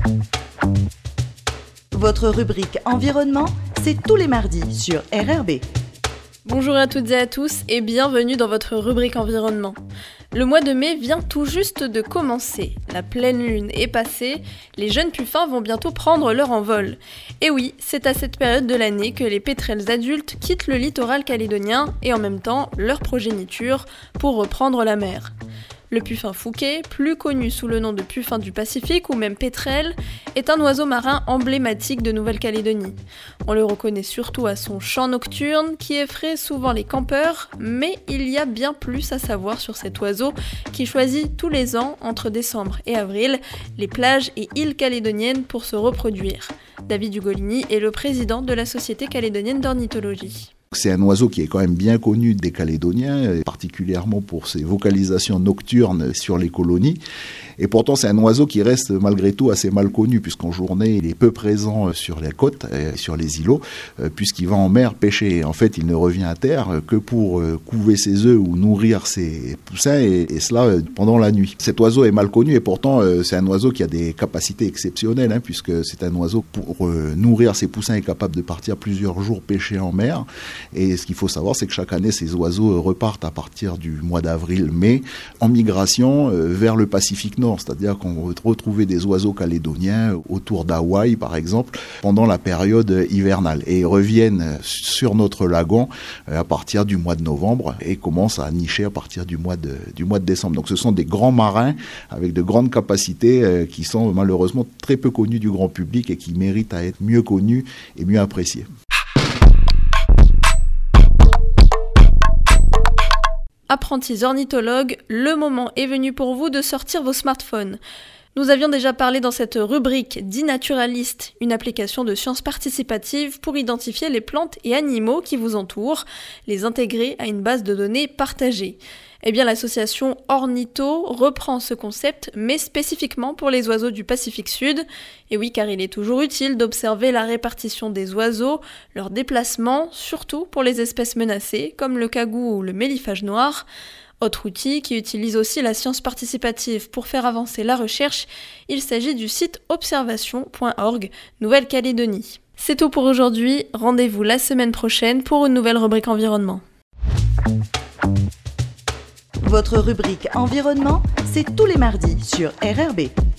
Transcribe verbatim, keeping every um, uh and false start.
Votre rubrique environnement, c'est tous les mardis sur R R B. Bonjour à toutes et à tous et bienvenue dans votre rubrique environnement. Le mois de mai vient tout juste de commencer. La pleine lune est passée, les jeunes puffins vont bientôt prendre leur envol. Et oui, c'est à cette période de l'année que les pétrels adultes quittent le littoral calédonien et en même temps leur progéniture pour reprendre la mer. Le puffin fouquet, plus connu sous le nom de puffin du Pacifique ou même pétrel, est un oiseau marin emblématique de Nouvelle-Calédonie. On le reconnaît surtout à son chant nocturne qui effraie souvent les campeurs, mais il y a bien plus à savoir sur cet oiseau qui choisit tous les ans, entre décembre et avril, les plages et îles calédoniennes pour se reproduire. David Ugolini est le président de la Société calédonienne d'ornithologie. C'est un oiseau qui est quand même bien connu des Calédoniens, particulièrement pour ses vocalisations nocturnes sur les colonies. Et pourtant, c'est un oiseau qui reste malgré tout assez mal connu, puisqu'en journée, il est peu présent sur les côtes, sur les îlots, puisqu'il va en mer pêcher. En fait, il ne revient à terre que pour couver ses œufs ou nourrir ses poussins, et, et cela pendant la nuit. Cet oiseau est mal connu, et pourtant, c'est un oiseau qui a des capacités exceptionnelles, hein, puisque c'est un oiseau, pour nourrir ses poussins, est capable de partir plusieurs jours pêcher en mer. Et ce qu'il faut savoir, c'est que chaque année, ces oiseaux repartent à partir du mois d'avril-mai en migration vers le Pacifique Nord. C'est-à-dire qu'on va retrouver des oiseaux calédoniens autour d'Hawaï, par exemple, pendant la période hivernale. Et ils reviennent sur notre lagon à partir du mois de novembre et commencent à nicher à partir du mois de, du mois de décembre. Donc ce sont des grands marins avec de grandes capacités qui sont malheureusement très peu connus du grand public et qui méritent à être mieux connus et mieux appréciés. Apprentis ornithologues, le moment est venu pour vous de sortir vos smartphones. Nous avions déjà parlé dans cette rubrique d'e-Naturalist, une application de sciences participatives pour identifier les plantes et animaux qui vous entourent, les intégrer à une base de données partagée. Eh bien, l'association Ornitho reprend ce concept, mais spécifiquement pour les oiseaux du Pacifique Sud. Et oui, car il est toujours utile d'observer la répartition des oiseaux, leurs déplacements, surtout pour les espèces menacées, comme le cagou ou le méliphage noir. Autre outil qui utilise aussi la science participative pour faire avancer la recherche, il s'agit du site observation point org, Nouvelle-Calédonie. C'est tout pour aujourd'hui, rendez-vous la semaine prochaine pour une nouvelle rubrique environnement. Votre rubrique environnement, c'est tous les mardis sur R R B.